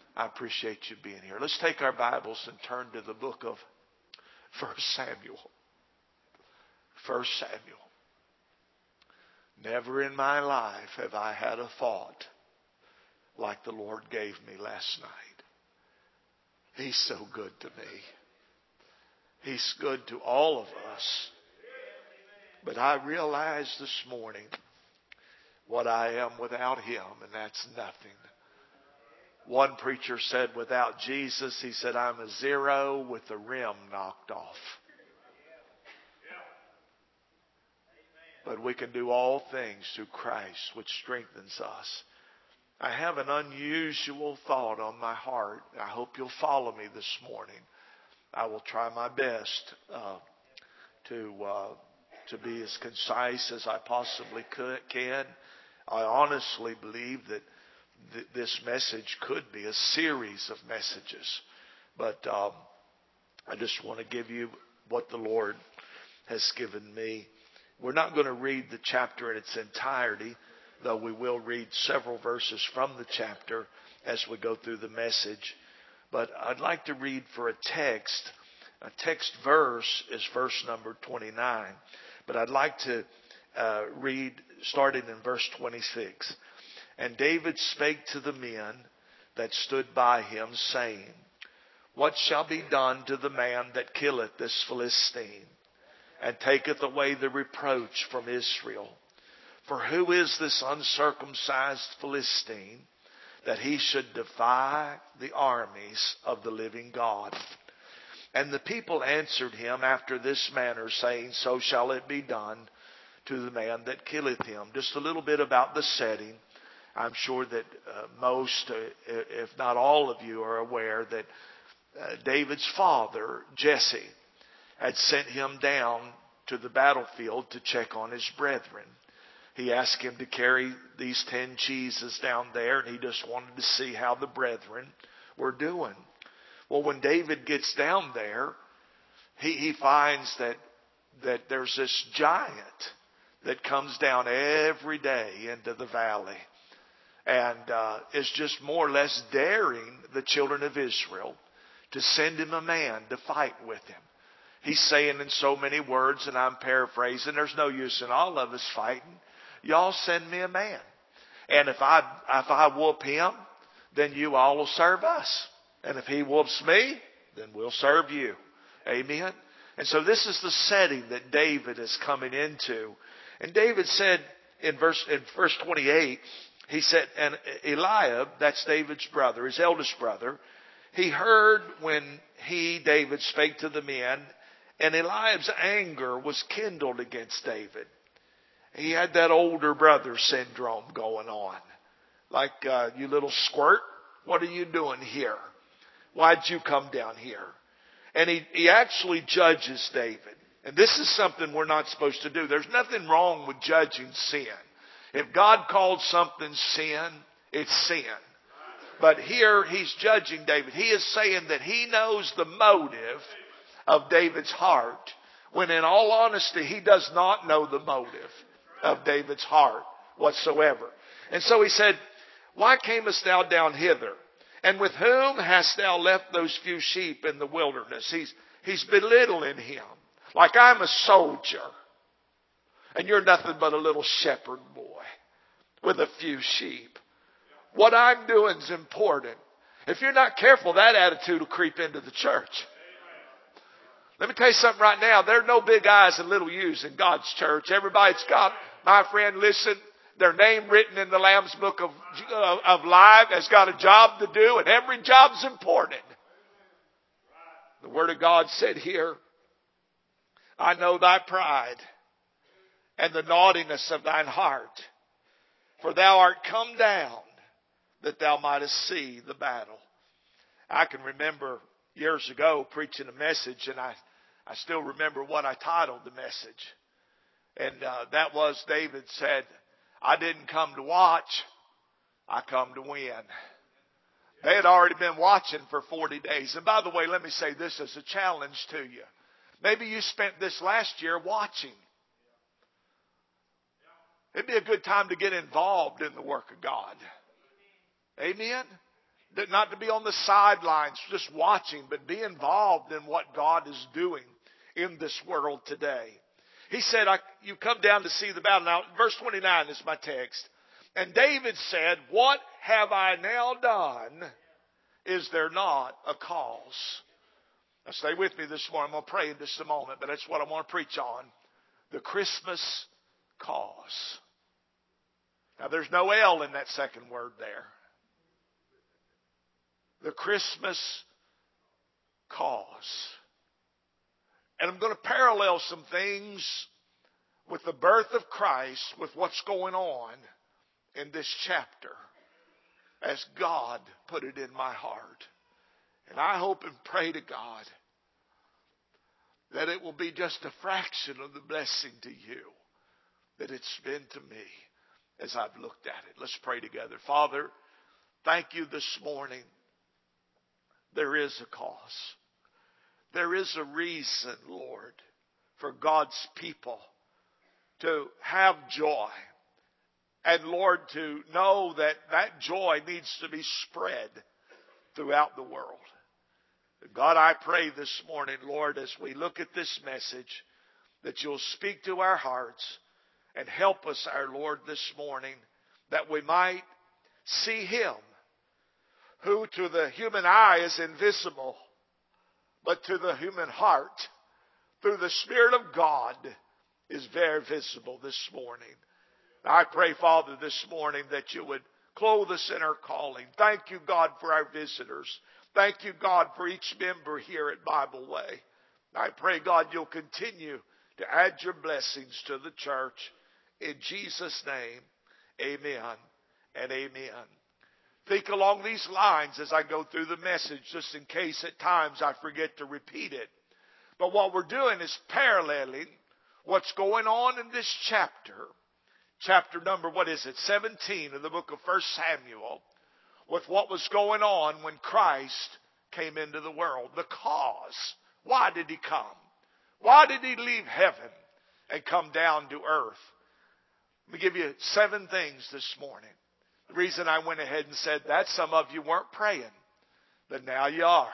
I appreciate you being here. Let's take our Bibles and turn to the book of 1 Samuel. 1 Samuel. Never in my life have I had a thought like the Lord gave me last night. He's so good to me. He's good to all of us. But I realized this morning what I am without Him, and that's nothing. One preacher said, without Jesus, he said, I'm a zero with the rim knocked off. But we can do all things through Christ, which strengthens us. I have an unusual thought on my heart. I hope you'll follow me this morning. I will try my best to be as concise as I possibly can. I honestly believe that this message could be a series of messages. But I just want to give you what the Lord has given me. We're not going to read the chapter in its entirety, though we will read several verses from the chapter as we go through the message. But I'd like to read for a text. A text verse is verse number 29. But I'd like to read starting in verse 26. And David spake to the men that stood by him, saying, What shall be done to the man that killeth this Philistine, and taketh away the reproach from Israel? For who is this uncircumcised Philistine, that he should defy the armies of the living God? And the people answered him after this manner, saying, So shall it be done to the man that killeth him. Just a little bit about the setting. I'm sure that most, if not all of you, are aware that David's father, Jesse, had sent him down to the battlefield to check on his brethren. He asked him to carry these 10 cheeses down there, and he just wanted to see how the brethren were doing. Well, when David gets down there, he finds that there's this giant that comes down every day into the valley and is just more or less daring the children of Israel to send him a man to fight with him. He's saying in so many words, and I'm paraphrasing, there's no use in all of us fighting. Y'all send me a man. And if I whoop him, then you all will serve us. And if he whoops me, then we'll serve you. Amen. And so this is the setting that David is coming into. And David said in verse 28, he said, and Eliab, that's David's brother, his eldest brother, he heard when David, spake to the men, and Eliab's anger was kindled against David. He had that older brother syndrome going on. Like, you little squirt, what are you doing here? Why'd you come down here? And he actually judges David. And this is something we're not supposed to do. There's nothing wrong with judging sin. If God called something sin, it's sin. But here he's judging David. He is saying that he knows the motive of David's heart, when in all honesty he does not know the motive of David's heart whatsoever. And so he said, Why camest thou down hither? And with whom hast thou left those few sheep in the wilderness? He's belittling him. Like I'm a soldier. And you're nothing but a little shepherd boy with a few sheep. What I'm doing is important. If you're not careful, that attitude will creep into the church. Let me tell you something right now. There are no big I's and little U's in God's church. Everybody's got, my friend, listen, their name written in the Lamb's Book of Life has got a job to do, and every job's important. The Word of God said here, I know thy pride and the naughtiness of thine heart, for thou art come down that thou mightest see the battle. I can remember years ago preaching a message, and I still remember what I titled the message. And that was, David said, I didn't come to watch, I come to win. They had already been watching for 40 days. And by the way, let me say this as a challenge to you. Maybe you spent this last year watching. It'd be a good time to get involved in the work of God. Amen? not to be on the sidelines just watching, but be involved in what God is doing in this world today. He said, you come down to see the battle. Now, verse 29 is my text. And David said, what have I now done? Is there not a cause? Now stay with me this morning. I'm going to pray in just a moment, but that's what I want to preach on. The Christmas cause. Now there's no L in that second word there. The Christmas cause. And I'm going to parallel some things with the birth of Christ with what's going on in this chapter as God put it in my heart. And I hope and pray to God that it will be just a fraction of the blessing to you that it's been to me as I've looked at it. Let's pray together. Father, thank you this morning. There is a cause. There is a reason, Lord, for God's people to have joy. And Lord, to know that that joy needs to be spread throughout the world. God, I pray this morning, Lord, as we look at this message, that you'll speak to our hearts and help us, our Lord, this morning, that we might see Him, who to the human eye is invisible, but to the human heart, through the Spirit of God, is very visible this morning. I pray, Father, this morning that you would clothe us in our calling. Thank you, God, for our visitors. Thank you, God, for each member here at Bible Way. I pray, God, you'll continue to add your blessings to the church. In Jesus' name, amen and amen. Think along these lines as I go through the message, just in case at times I forget to repeat it. But what we're doing is paralleling what's going on in this chapter. Chapter number, 17 of the book of 1 Samuel, with what was going on when Christ came into the world. The cause. Why did He come? Why did He leave heaven and come down to earth? Let me give you 7 things this morning. The reason I went ahead and said that, some of you weren't praying, but now you are.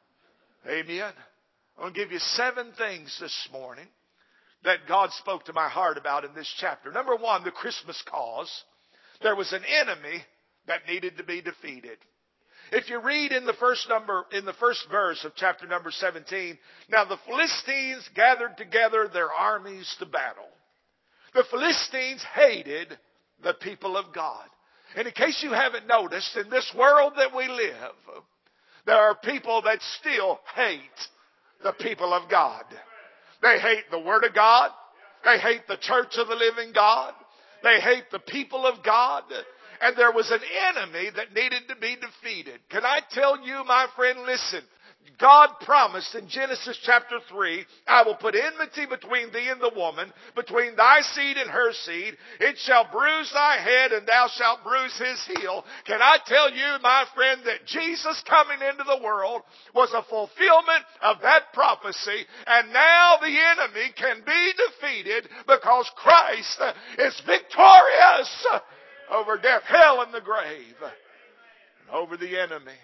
Amen. I'm going to give you 7 things this morning that God spoke to my heart about in this chapter. Number 1, the Christmas cause. There was an enemy that needed to be defeated. If you read in the first verse of chapter number 17, now the Philistines gathered together their armies to battle. The Philistines hated the people of God. And in case you haven't noticed, in this world that we live, there are people that still hate the people of God. They hate the Word of God. They hate the church of the living God. They hate the people of God. And there was an enemy that needed to be defeated. Can I tell you, my friend, listen. God promised in Genesis chapter 3, I will put enmity between thee and the woman, between thy seed and her seed. It shall bruise thy head, and thou shalt bruise his heel. Can I tell you, my friend, that Jesus coming into the world was a fulfillment of that prophecy, and now the enemy can be defeated because Christ is victorious over death, hell, and the grave, and over the enemy.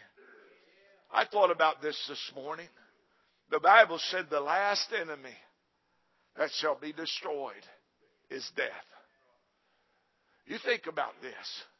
I thought about this morning. The Bible said the last enemy that shall be destroyed is death. You think about this.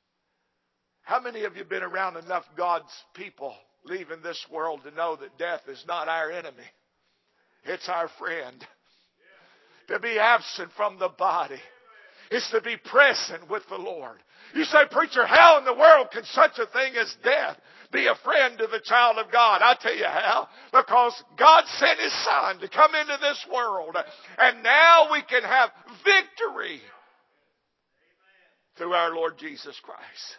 How many of you have been around enough God's people leaving this world to know that death is not our enemy? It's our friend. To be absent from the body is to be present with the Lord. You say, preacher, how in the world can such a thing as death be a friend to the child of God? I'll tell you how. Because God sent His Son to come into this world. And now we can have victory through our Lord Jesus Christ.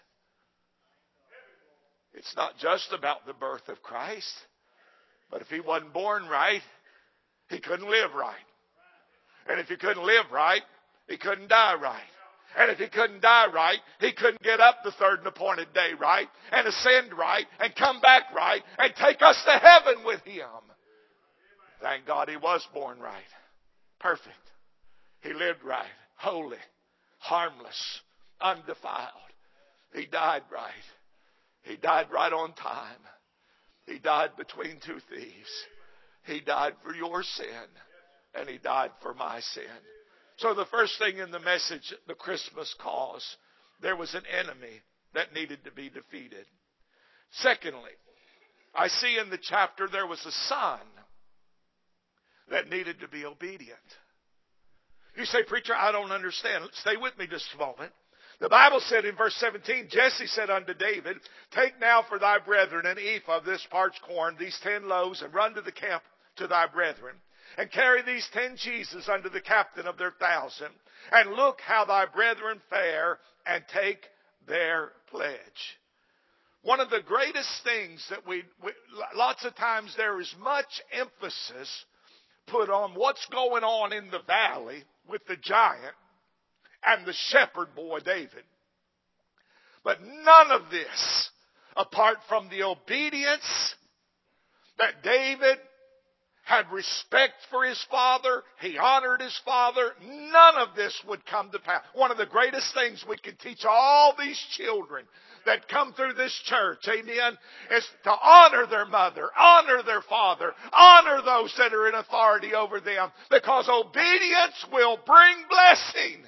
It's not just about the birth of Christ. But if He wasn't born right, He couldn't live right. And if He couldn't live right, He couldn't die right. And if He couldn't die right, He couldn't get up the third and appointed day right, and ascend right, and come back right, and take us to heaven with Him. Thank God He was born right. Perfect. He lived right. Holy. Harmless. Undefiled. He died right. He died right on time. He died between two thieves. He died for your sin, and He died for my sin. So the first thing in the message, the Christmas cause, there was an enemy that needed to be defeated. Secondly, I see in the chapter there was a son that needed to be obedient. You say, preacher, I don't understand. Stay with me just a moment. The Bible said in verse 17, Jesse said unto David, take now for thy brethren an ephah of this parched corn, these 10 loaves, and run to the camp to thy brethren, and carry these 10 cheeses unto the captain of their 1,000, and look how thy brethren fare, and take their pledge. One of the greatest things that lots of times there is much emphasis put on what's going on in the valley with the giant and the shepherd boy David. But none of this, apart from the obedience that David had respect for his father, he honored his father, none of this would come to pass. One of the greatest things we can teach all these children that come through this church, amen, is to honor their mother, honor their father, honor those that are in authority over them, because obedience will bring blessing.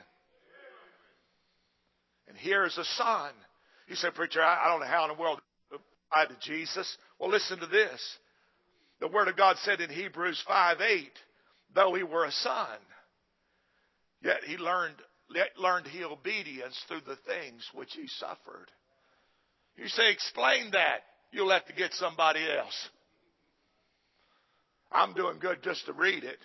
And here's a son. You say, preacher, I don't know how in the world to apply to Jesus. Well, listen to this. The Word of God said in Hebrews 5:8, though he were a son, yet he learned he obedience through the things which he suffered. You say, explain that. You'll have to get somebody else. I'm doing good just to read it.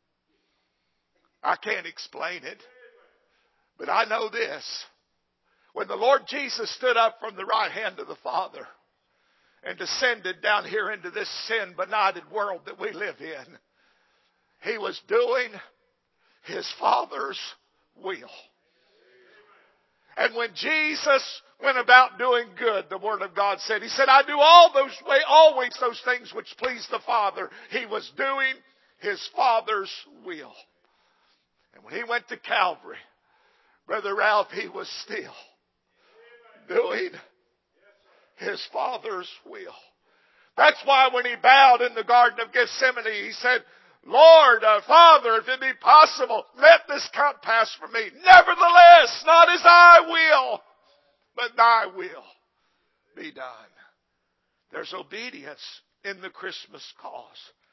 I can't explain it. But I know this. When the Lord Jesus stood up from the right hand of the Father and descended down here into this sin-benighted world that we live in, He was doing His Father's will. And when Jesus went about doing good, the Word of God said, He said, I do always those things which please the Father. He was doing His Father's will. And when He went to Calvary, Brother Ralph, He was still doing His Father's will. That's why when He bowed in the Garden of Gethsemane, He said, Lord, Father, if it be possible, let this cup pass from me. Nevertheless, not as I will, but thy will be done. There's obedience in the Christmas cause.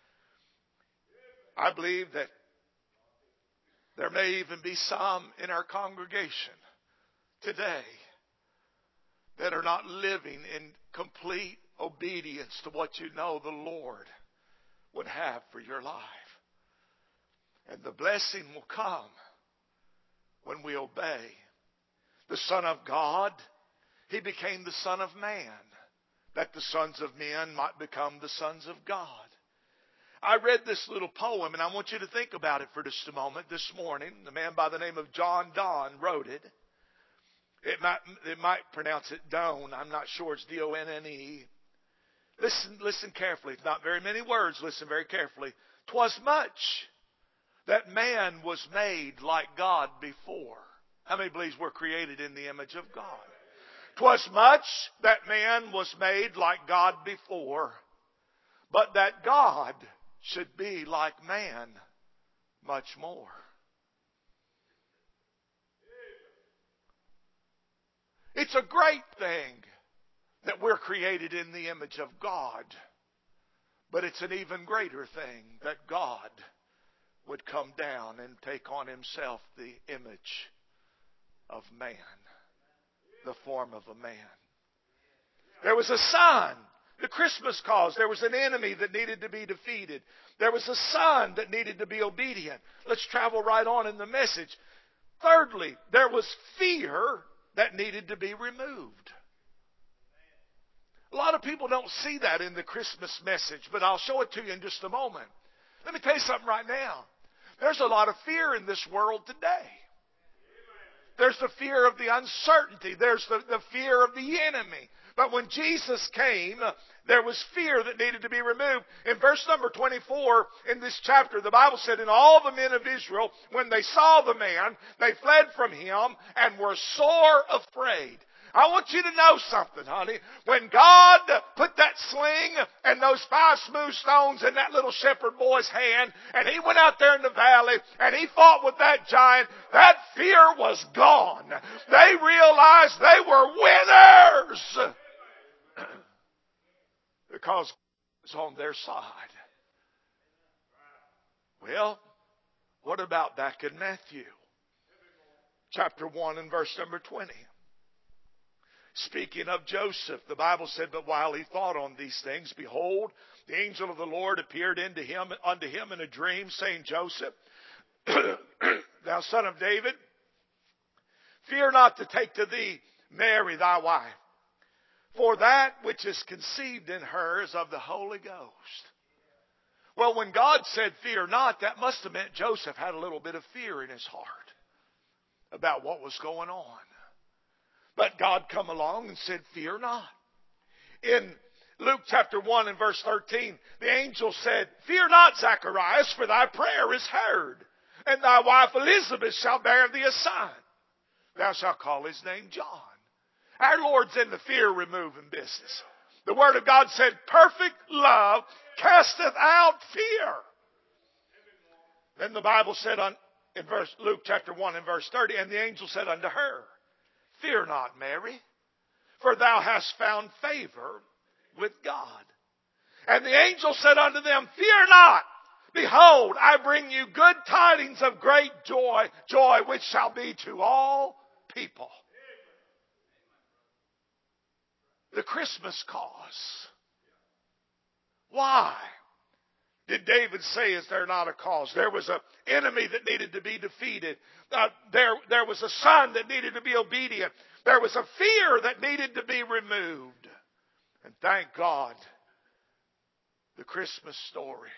I believe that there may even be some in our congregation today that are not living in complete obedience to what you know the Lord would have for your life. And the blessing will come when we obey. The Son of God, He became the Son of Man, that the sons of men might become the sons of God. I read this little poem, and I want you to think about it for just a moment this morning. The man by the name of John Donne wrote it. It might pronounce it Doane. I'm not sure. It's D-O-N-N-E. Listen carefully. It's not very many words. Listen very carefully. 'Twas much that man was made like God before. How many believes we're created in the image of God? 'Twas much that man was made like God before, but that God should be like man much more. It's a great thing that we're created in the image of God. But it's an even greater thing that God would come down and take on Himself the image of man, the form of a man. There was a son, the Christmas cause. There was an enemy that needed to be defeated. There was a son that needed to be obedient. Let's travel right on in the message. Thirdly, there was fear that needed to be removed. A lot of people don't see that in the Christmas message, but I'll show it to you in just a moment. Let me tell you something right now. There's a lot of fear in this world today. There's the fear of the uncertainty. There's the fear of the enemy. But when Jesus came, there was fear that needed to be removed. In verse number 24 in this chapter, the Bible said, and all the men of Israel, when they saw the man, they fled from him and were sore afraid. I want you to know something, honey. When God put that sling and those 5 smooth stones in that little shepherd boy's hand, and he went out there in the valley and he fought with that giant, that fear was gone. They realized they were winners because it was on their side. Well, what about back in Matthew? Chapter 1 and verse number 20. Speaking of Joseph, the Bible said, but while he thought on these things, behold, the angel of the Lord appeared unto him in a dream, saying, Joseph, thou son of David, fear not to take to thee Mary thy wife, for that which is conceived in her is of the Holy Ghost. Well, when God said fear not, that must have meant Joseph had a little bit of fear in his heart about what was going on. But God come along and said, fear not. In Luke chapter 1 and verse 13, the angel said, fear not, Zacharias, for thy prayer is heard, and thy wife Elizabeth shall bear thee a son. Thou shalt call his name John. Our Lord's in the fear-removing business. The Word of God said, perfect love casteth out fear. Then the Bible said in Luke chapter 1 and verse 30, and the angel said unto her, fear not, Mary, for thou hast found favor with God. And the angel said unto them, fear not. Behold, I bring you good tidings of great joy, joy which shall be to all people. The Christmas cause. Why did David say, is there not a cause? There was an enemy that needed to be defeated. There was a son that needed to be obedient. There was a fear that needed to be removed. And thank God, the Christmas story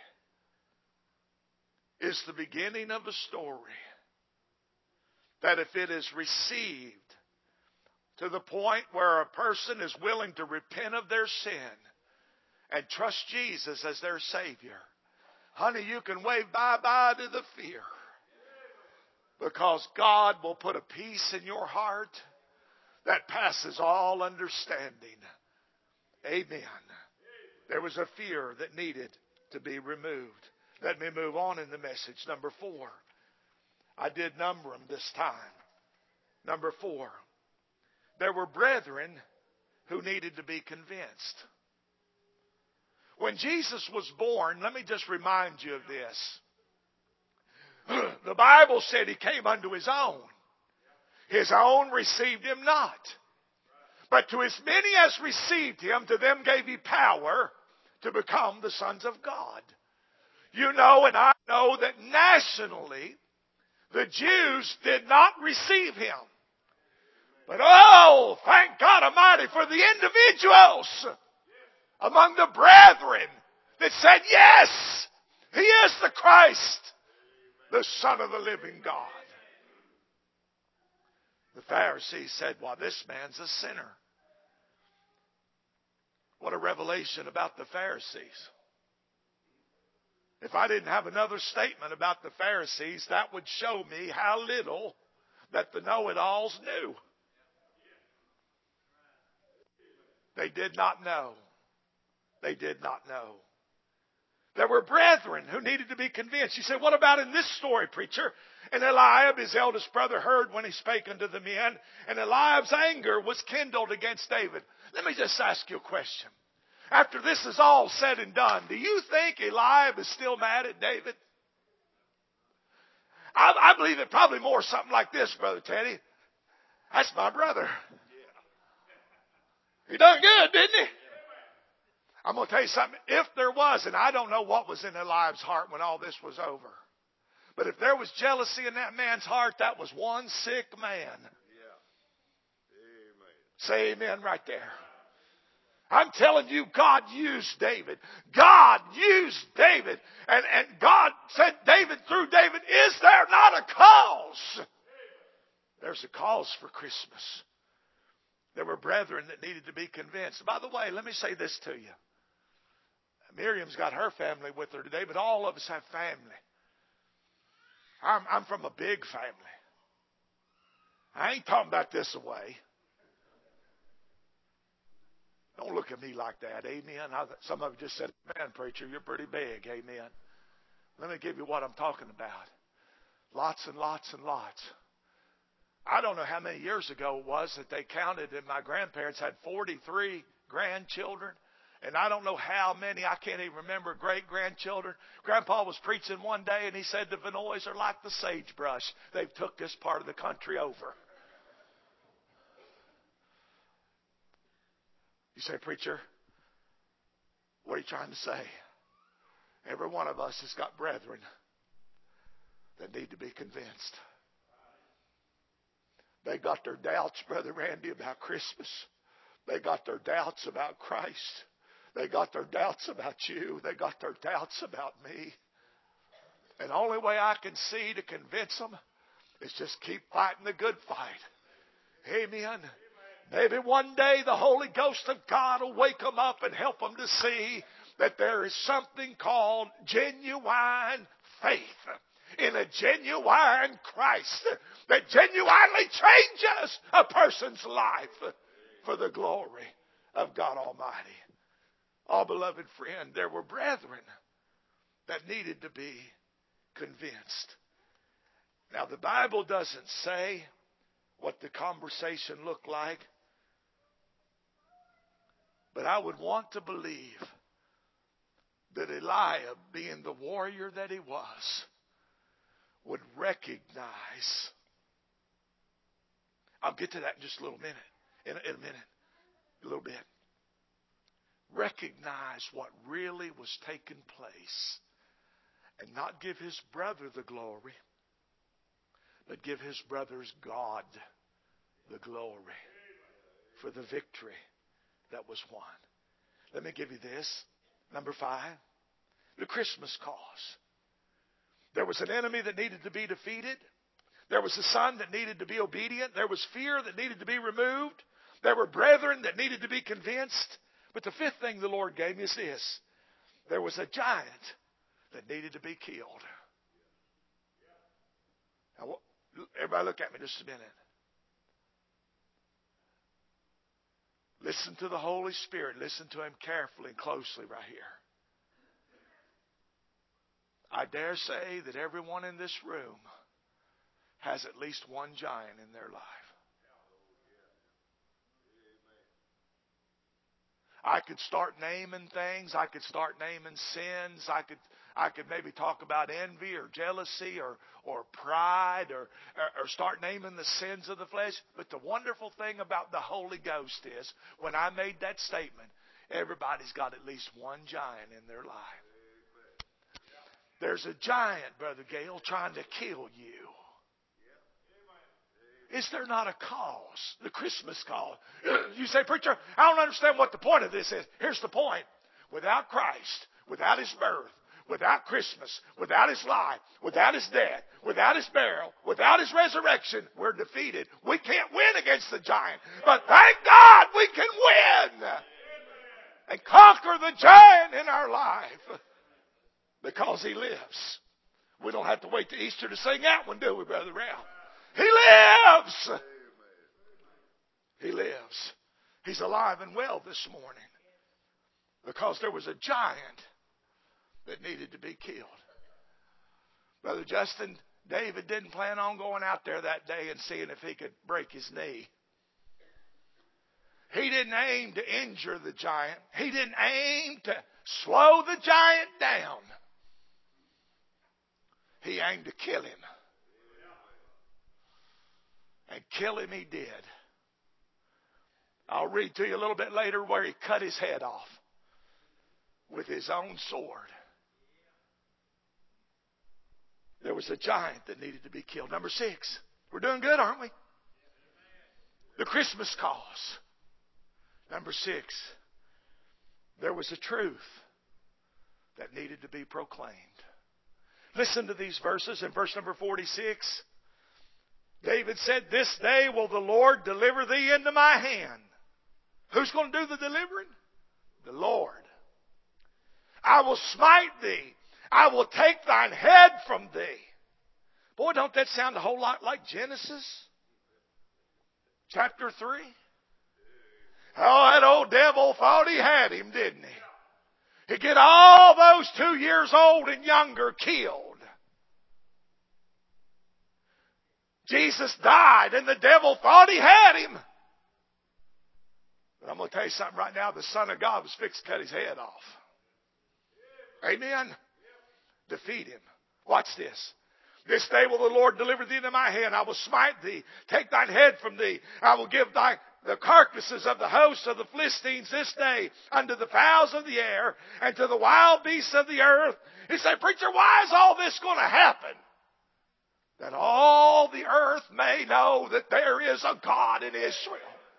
is the beginning of a story that if it is received to the point where a person is willing to repent of their sin and trust Jesus as their Savior, honey, you can wave bye-bye to the fear. Because God will put a peace in your heart that passes all understanding. Amen. There was a fear that needed to be removed. Let me move on in the message. Number 4. I did number them this time. Number 4. There were brethren who needed to be convinced. When Jesus was born, let me just remind you of this. The Bible said he came unto his own. His own received him not. But to as many as received him, to them gave he power to become the sons of God. You know and I know that nationally, the Jews did not receive him. But oh, thank God Almighty for the individuals among the brethren that said, yes, he is the Christ, the Son of the living God. The Pharisees said, well, this man's a sinner. What a revelation about the Pharisees. If I didn't have another statement about the Pharisees, that would show me how little that the know-it-alls knew. They did not know. They did not know. There were brethren who needed to be convinced. You say, what about in this story, preacher? And Eliab, his eldest brother, heard when he spake unto the men, and Eliab's anger was kindled against David. Let me just ask you a question. After this is all said and done, do you think Eliab is still mad at David? I believe it probably more something like this, Brother Teddy. That's my brother. He done good, didn't he? I'm going to tell you something. If there was, and I don't know what was in Eliab's heart when all this was over, but if there was jealousy in that man's heart, that was one sick man. Say amen right there. I'm telling you, God used David. God used David. And God said, David, through David, is there not a cause? There's a cause for Christmas. There were brethren that needed to be convinced. By the way, let me say this to you. Miriam's got her family with her today, but all of us have family. I'm from a big family. I ain't talking about this away. Don't look at me like that. Amen. Some of you just said, man, preacher, you're pretty big. Amen. Let me give you what I'm talking about. Lots and lots and lots. I don't know how many years ago it was that they counted that my grandparents had 43 grandchildren. And I don't know how many, I can't even remember, great-grandchildren. Grandpa was preaching one day and he said the Vinoys are like the sagebrush. They've took this part of the country over. You say, preacher, what are you trying to say? Every one of us has got brethren that need to be convinced. They got their doubts, Brother Randy, about Christmas. They got their doubts about Christ. They got their doubts about you. They got their doubts about me. And the only way I can see to convince them is just keep fighting the good fight. Amen. Maybe one day the Holy Ghost of God will wake them up and help them to see that there is something called genuine faith in a genuine Christ that genuinely changes a person's life for the glory of God Almighty. Oh, beloved friend, there were brethren that needed to be convinced. Now, the Bible doesn't say what the conversation looked like, but I would want to believe that Eliab, being the warrior that he was, would recognize. I'll get to that in just a little minute. In a minute. A little bit. Recognize what really was taking place. And not give his brother the glory, but give his brother's God the glory for the victory that was won. Let me give you this. Number 5. The Christmas cause. There was an enemy that needed to be defeated. There was a son that needed to be obedient. There was fear that needed to be removed. There were brethren that needed to be convinced. But the 5th thing the Lord gave me is this. There was a giant that needed to be killed. Now, everybody look at me just a minute. Listen to the Holy Spirit. Listen to Him carefully and closely right here. I dare say that everyone in this room has at least one giant in their life. I could start naming things. I could start naming sins. I could maybe talk about envy or jealousy or pride or start naming the sins of the flesh. But the wonderful thing about the Holy Ghost is when I made that statement, everybody's got at least one giant in their life. There's a giant, Brother Gale, trying to kill you. Is there not a cause? The Christmas cause. You say, preacher, I don't understand what the point of this is. Here's the point. Without Christ, without His birth, without Christmas, without His life, without His death, without His burial, without His resurrection, we're defeated. We can't win against the giant. But thank God we can win and conquer the giant in our life because He lives. We don't have to wait till Easter to sing that one, do we, Brother Ralph? He lives. He lives. He's alive and well this morning because there was a giant that needed to be killed. Brother Justin, David didn't plan on going out there that day and seeing if he could break his knee. He didn't aim to injure the giant. He didn't aim to slow the giant down. He aimed to kill him. And kill him he did. I'll read to you a little bit later where he cut his head off with his own sword. There was a giant that needed to be killed. Number 6. We're doing good, aren't we? The Christmas cause. Number 6. There was a truth that needed to be proclaimed. Listen to these verses in verse number 46. David said, this day will the Lord deliver thee into my hand. Who's going to do the delivering? The Lord. I will smite thee. I will take thine head from thee. Boy, don't that sound a whole lot like Genesis chapter 3? Oh, that old devil thought he had him, didn't he? He'd get all those 2 years old and younger killed. Jesus died and the devil thought he had him. But I'm going to tell you something right now. The Son of God was fixed to cut his head off. Amen? Defeat him. Watch this. This day will the Lord deliver thee into my hand. I will smite thee. Take thine head from thee. I will give the carcasses of the hosts of the Philistines this day unto the fowls of the air and to the wild beasts of the earth. He said, preacher, why is all this going to happen? That all the earth may know that there is a God in Israel.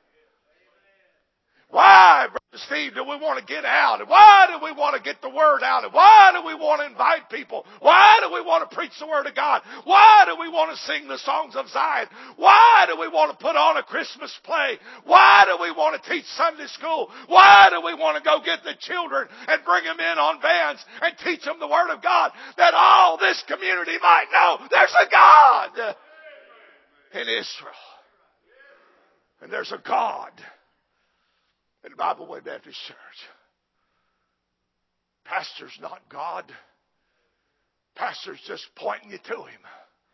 Why, Brother Steve, do we want to get out? And why do we want to get the Word out? And why do we want to invite people? Why do we want to preach the Word of God? Why do we want to sing the songs of Zion? Why do we want to put on a Christmas play? Why do we want to teach Sunday school? Why do we want to go get the children and bring them in on vans and teach them the Word of God? That all this community might know there's a God in Israel. And there's a God in the Bible Way Baptist Church. Pastor's not God. Pastor's just pointing you to Him.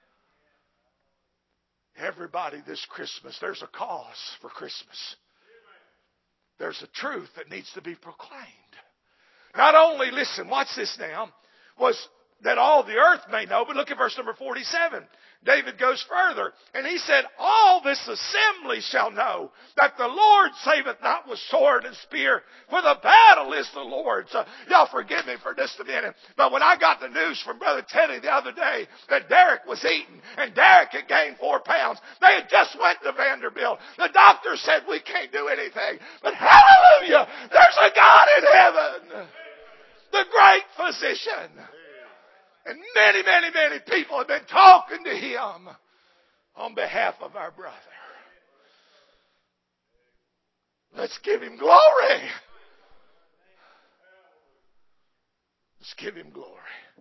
Everybody this Christmas, there's a cause for Christmas. There's a truth that needs to be proclaimed. Not only, listen, watch this now, was that all the earth may know, but look at verse number 47. David goes further, and he said, all this assembly shall know that the Lord saveth not with sword and spear, for the battle is the Lord's. Y'all forgive me for just a minute, but when I got the news from Brother Teddy the other day that Derek was eating, and Derek had gained 4 pounds, they had just went to Vanderbilt. The doctor said we can't do anything, but hallelujah, there's a God in heaven, the great physician. And many, many, many people have been talking to Him on behalf of our brother. Let's give Him glory. Let's give Him glory.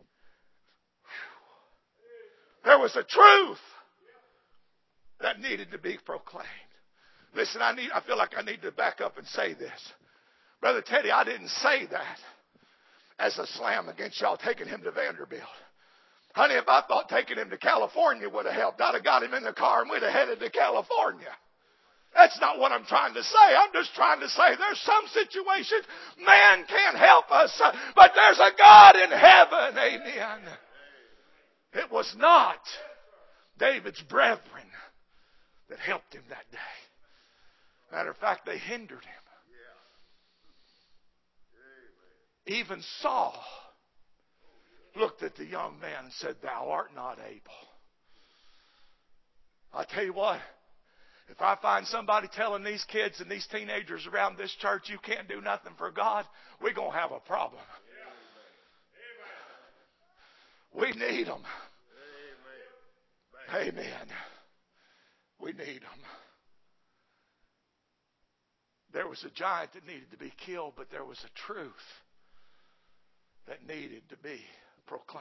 There was a truth that needed to be proclaimed. Listen, I feel like I need to back up and say this. Brother Teddy, I didn't say that as a slam against y'all taking him to Vanderbilt. Honey, if I thought taking him to California would have helped, I'd have got him in the car and we'd have headed to California. That's not what I'm trying to say. I'm just trying to say there's some situations man can't help us, but there's a God in heaven. Amen. It was not David's brethren that helped him that day. Matter of fact, they hindered him. Even Saul looked at the young man and said, thou art not able. I'll tell you what, if I find somebody telling these kids and these teenagers around this church you can't do nothing for God, we're going to have a problem. We need them. Amen. We need them. There was a giant that needed to be killed, but there was a truth that needed to be proclaimed.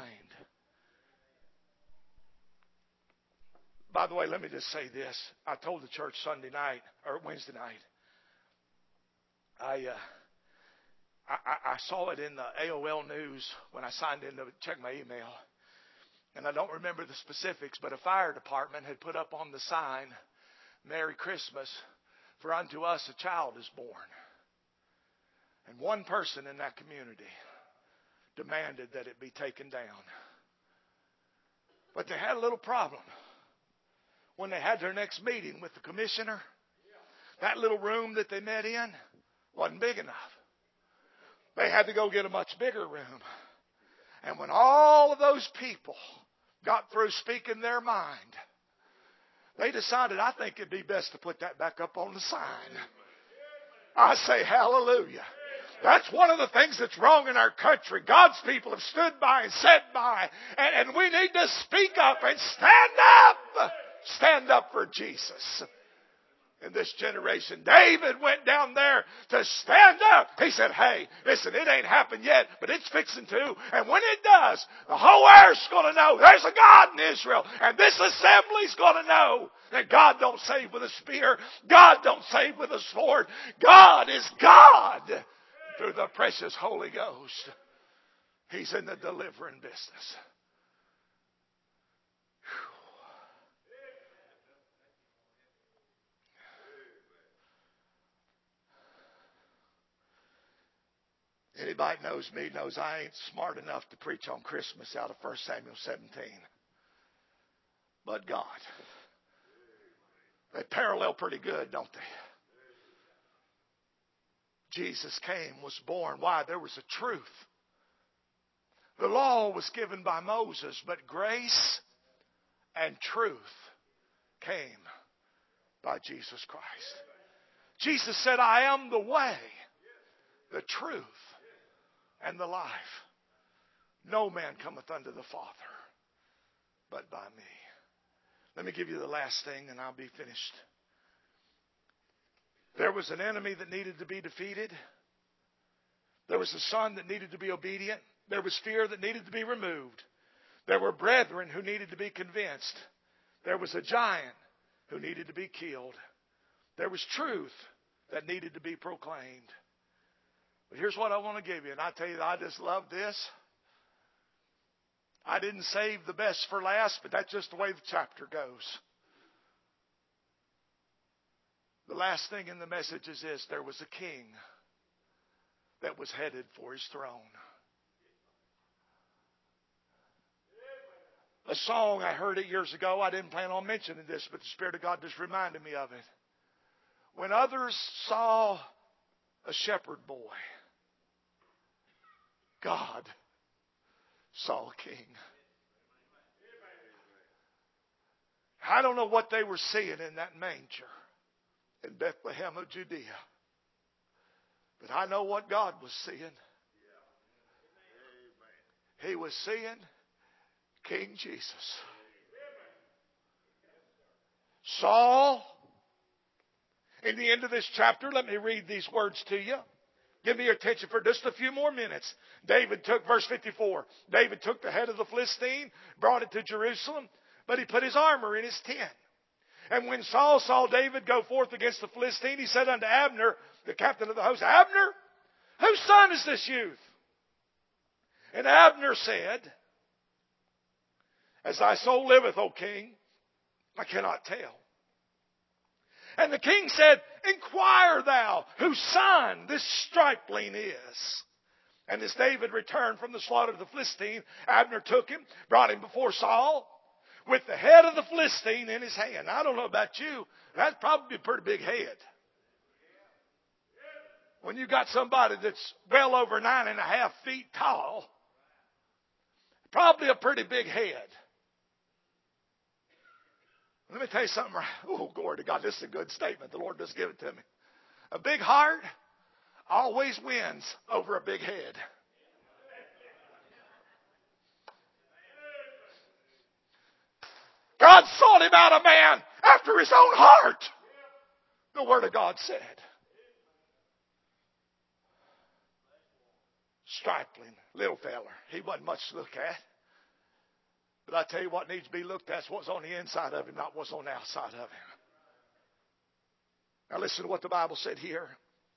By the way, let me just say this. I told the church Sunday night, or Wednesday night, I saw it in the AOL News when I signed in to check my email. And I don't remember the specifics, but a fire department had put up on the sign, Merry Christmas, for unto us a child is born. And one person in that community demanded that it be taken down. But they had a little problem. When they had their next meeting with the commissioner, that little room that they met in wasn't big enough. They had to go get a much bigger room. And when all of those people got through speaking their mind, they decided, I think it'd be best to put that back up on the sign. I say hallelujah. That's one of the things that's wrong in our country. God's people have stood by and sat by. And we need to speak up and stand up. Stand up for Jesus. in this generation. David went down there to stand up. He said, hey, listen, it ain't happened yet, but it's fixing to. And when it does, the whole earth's going to know there's a God in Israel. And this assembly's going to know that God don't save with a spear. God don't save with a sword. God is God through the precious Holy Ghost. He's in the delivering business. Anybody knows me knows I ain't smart enough to preach on Christmas out of 1 Samuel 17. But God. They parallel pretty good, don't they? Jesus came, was born. Why? There was a truth. The law was given by Moses, but grace and truth came by Jesus Christ. Jesus said, I am the way, the truth, and the life. No man cometh unto the Father but by me. Let me give you the last thing and I'll be finished. There was an enemy that needed to be defeated. There was a son that needed to be obedient. There was fear that needed to be removed. There were brethren who needed to be convinced. There was a giant who needed to be killed. There was truth that needed to be proclaimed. But here's what I want to give you, and I tell you, I just love this. I didn't save the best for last, but that's just the way the chapter goes. The last thing in the message is this: there was a king that was headed for his throne. A song, I heard it years ago. I didn't plan on mentioning this, but the Spirit of God just reminded me of it. When others saw a shepherd boy, God saw a king. I don't know what they were seeing in that manger in Bethlehem of Judea, but I know what God was seeing. He was seeing King Jesus. Saul, in the end of this chapter, let me read these words to you. Give me your attention for just a few more minutes. David took, verse 54, David took the head of the Philistine, brought it to Jerusalem, but he put his armor in his tent. And when Saul saw David go forth against the Philistine, he said unto Abner, the captain of the host, Abner, whose son is this youth? And Abner said, as thy soul liveth, O king, I cannot tell. And the king said, inquire thou whose son this stripling is. And as David returned from the slaughter of the Philistine, Abner took him, brought him before Saul, with the head of the Philistine in his hand. I don't know about you, that's probably a pretty big head. When you got somebody that's well over 9.5 feet tall, probably a pretty big head. Let me tell you something. Oh, glory to God. This is a good statement. The Lord just gave it to me. A big heart always wins over a big head. God sought him out a man after his own heart. The Word of God said. Stripling, little feller. He wasn't much to look at. But I tell you what needs to be looked at is what's on the inside of him, not what's on the outside of him. Now listen to what the Bible said here.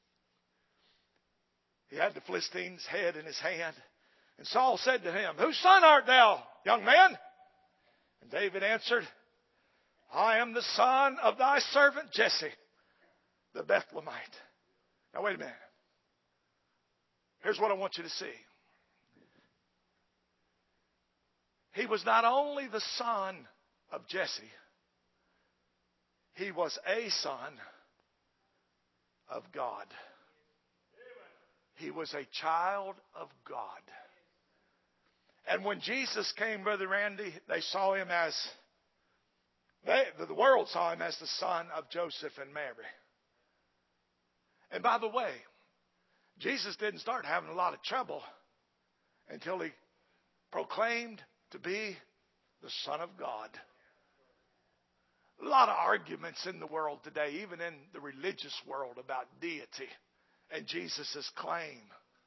He had the Philistine's head in his hand. And Saul said to him, whose son art thou, young man? And David answered, I am the son of thy servant Jesse, the Bethlehemite. Now wait a minute. Here's what I want you to see. He was not only the son of Jesse, he was a son of God. He was a child of God. And when Jesus came, Brother Randy, they saw him as, the world saw him as the son of Joseph and Mary. And by the way, Jesus didn't start having a lot of trouble until he proclaimed to be the Son of God. A lot of arguments in the world today, even in the religious world, about deity and Jesus' claim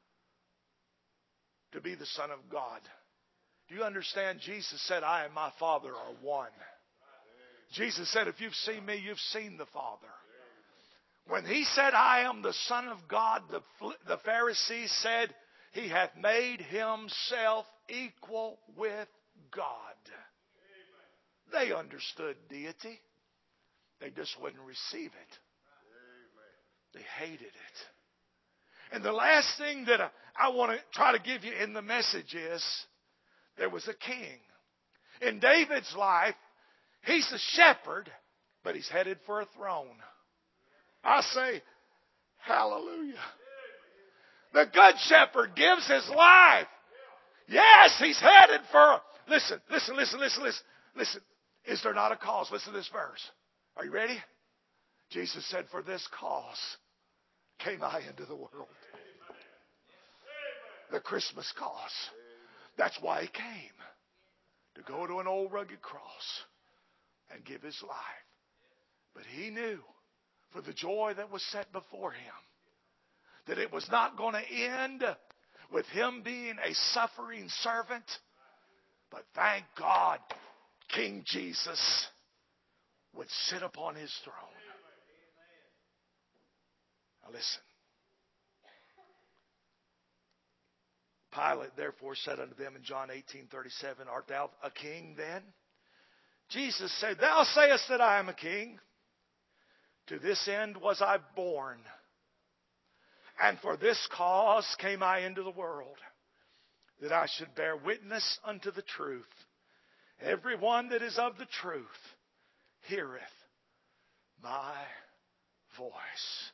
to be the Son of God. Do you understand? Jesus said, I and my Father are one. Jesus said, if you've seen me, you've seen the Father. When he said, I am the Son of God, the Pharisees said, he hath made himself equal with God. They understood deity. They just wouldn't receive it. They hated it. And the last thing that I want to try to give you in the message is, there was a king. In David's life, he's a shepherd, but he's headed for a throne. I say, hallelujah. The good shepherd gives his life. Yes, he's headed for... Listen. Is there not a cause? Listen to this verse. Are you ready? Jesus said, for this cause came I into the world. The Christmas cause. That's why he came. To go to an old rugged cross and give his life. But he knew, for the joy that was set before him, that it was not going to end with him being a suffering servant. But thank God, King Jesus would sit upon his throne. Now listen. Pilate therefore said unto them in John 18:37, art thou a king then? Jesus said, thou sayest that I am a king. To this end was I born. And for this cause came I into the world, that I should bear witness unto the truth. Everyone that is of the truth heareth my voice.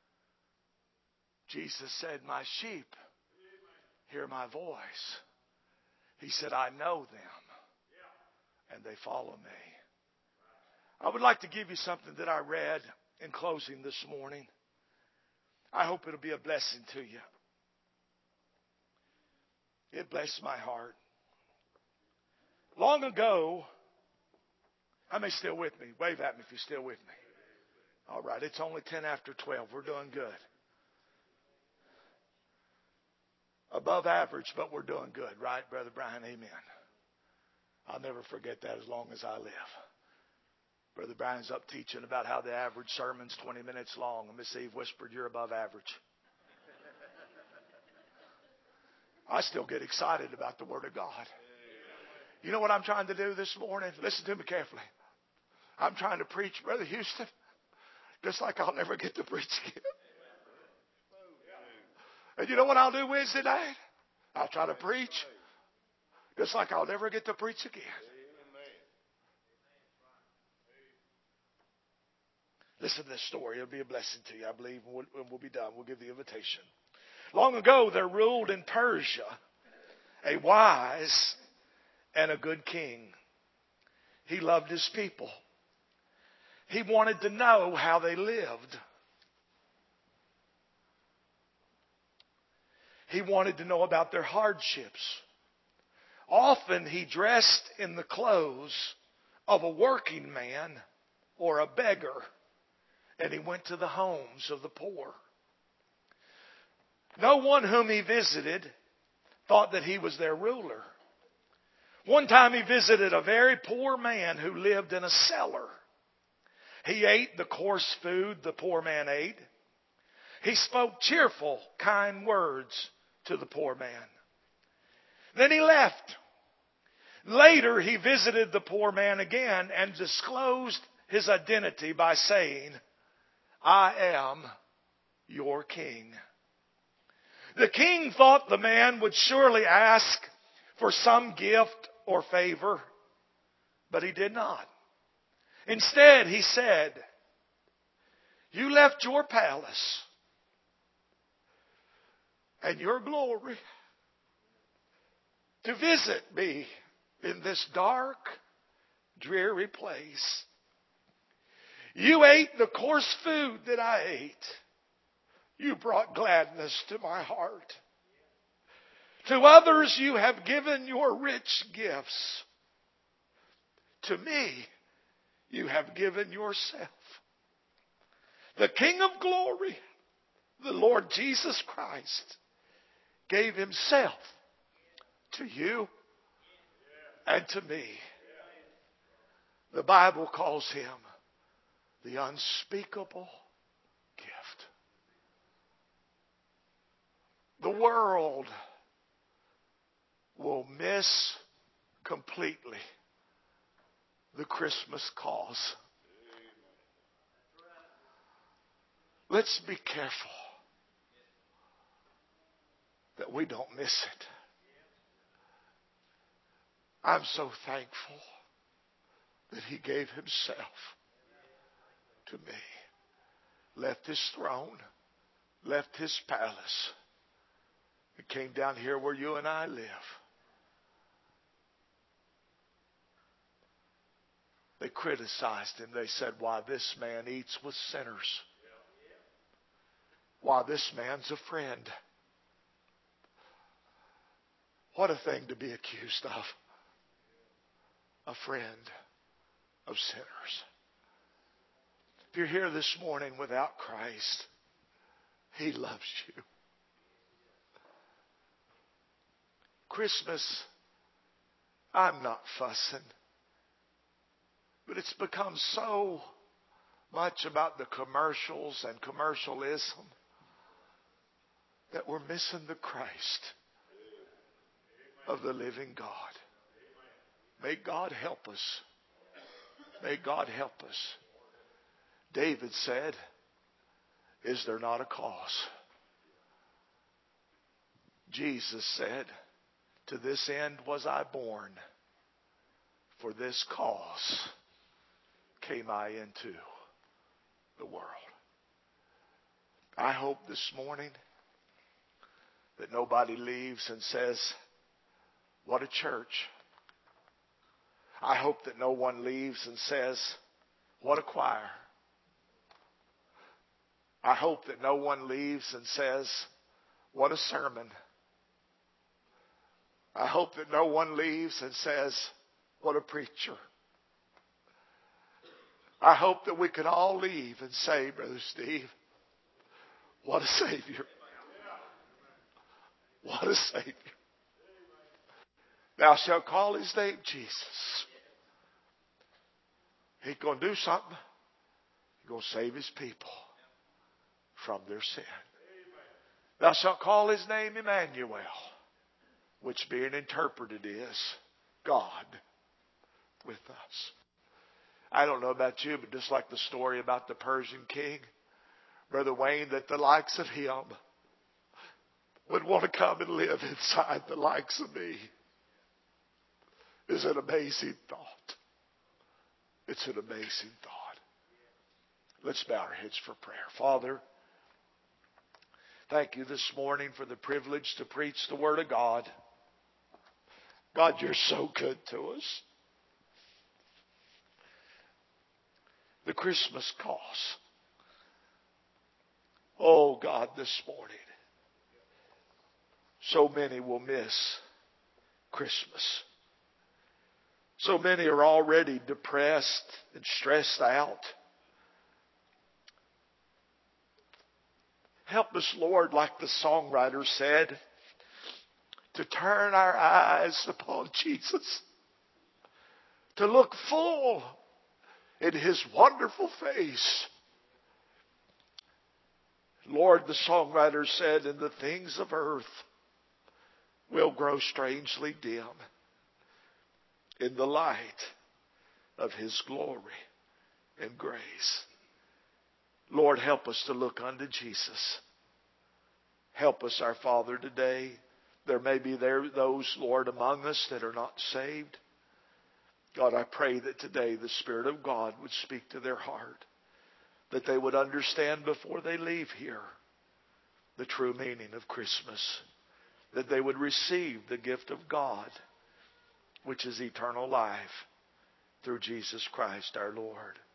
Jesus said, my sheep hear my voice. He said, I know them, and they follow me. I would like to give you something that I read in closing this morning. I hope it'll be a blessing to you. It blessed my heart. Long ago, how many still with me? Wave at me if you're still with me. All right, it's only 10 after 12. We're doing good. Above average, but we're doing good, right, Brother Brian? Amen. I'll never forget that as long as I live. Brother Brian's up teaching about how the average sermon's 20 minutes long. And Miss Eve whispered, you're above average. I still get excited about the Word of God. You know what I'm trying to do this morning? Listen to me carefully. I'm trying to preach, Brother Houston, just like I'll never get to preach again. And you know what I'll do Wednesday night? I'll try to preach just like I'll never get to preach again. Listen to this story. It'll be a blessing to you, I believe. When we'll be done, we'll give the invitation. Long ago, there ruled in Persia a wise and a good king. He loved his people. He wanted to know how they lived. He wanted to know about their hardships. Often he dressed in the clothes of a working man or a beggar. And he went to the homes of the poor. No one whom he visited thought that he was their ruler. One time he visited a very poor man who lived in a cellar. He ate the coarse food the poor man ate. He spoke cheerful, kind words to the poor man. Then he left. Later he visited the poor man again and disclosed his identity by saying, I am your king. The king thought the man would surely ask for some gift or favor, but he did not. Instead, he said, you left your palace and your glory to visit me in this dark, dreary place. You ate the coarse food that I ate. You brought gladness to my heart. To others you have given your rich gifts. To me, you have given yourself. The King of glory, the Lord Jesus Christ, gave himself to you and to me. The Bible calls him the unspeakable gift. The world will miss completely the Christmas cause. Let's be careful that we don't miss it. I'm so thankful that he gave himself to me. Left his throne, left his palace, and came down here where you and I live. They criticized him. They said, why, this man eats with sinners. Why, this man's a friend. What a thing to be accused of. A friend of sinners. If you're here this morning without Christ, he loves you. Christmas, I'm not fussing. But it's become so much about the commercials and commercialism that we're missing the Christ of the living God. May God help us. May God help us. David said, is there not a cause? Jesus said, to this end was I born. For this cause came I into the world. I hope this morning that nobody leaves and says, what a church. I hope that no one leaves and says, what a choir. I hope that no one leaves and says, what a sermon. I hope that no one leaves and says, what a preacher. I hope that we could all leave and say, Brother Steve, what a Savior. What a Savior. Thou shalt call his name Jesus. He's going to do something. He's going to save his people from their sin. Thou shalt call his name Emmanuel, which being interpreted is God with us. I don't know about you, but just like the story about the Persian king, Brother Wayne, that the likes of him would want to come and live inside the likes of me is an amazing thought. It's an amazing thought. Let's bow our heads for prayer. Father, thank you this morning for the privilege to preach the Word of God. God, you're so good to us. The Christmas cause. Oh God, this morning, so many will miss Christmas. So many are already depressed and stressed out. Help us, Lord, like the songwriter said, to turn our eyes upon Jesus, to look full in his wonderful face. Lord, the songwriter said, and the things of earth will grow strangely dim in the light of his glory and grace. Lord, help us to look unto Jesus. Help us, our Father, today. There may be those, Lord, among us that are not saved. God, I pray that today the Spirit of God would speak to their heart, that they would understand before they leave here the true meaning of Christmas, that they would receive the gift of God, which is eternal life, through Jesus Christ our Lord.